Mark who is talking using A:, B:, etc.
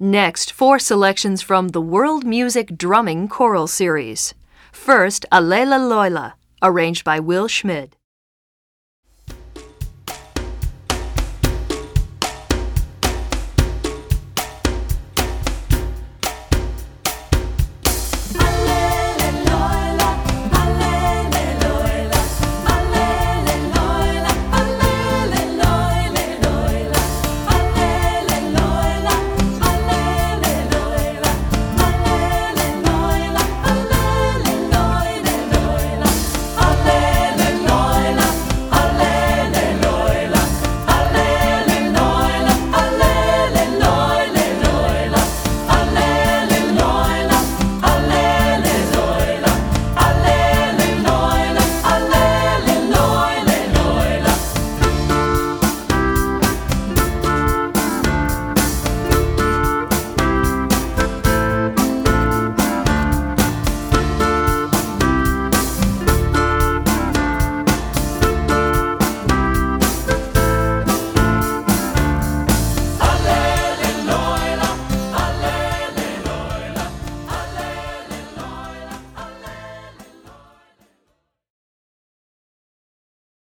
A: Next, 4 selections from the World Music Drumming Choral Series. First, Alela Loila, arranged by Will Schmid.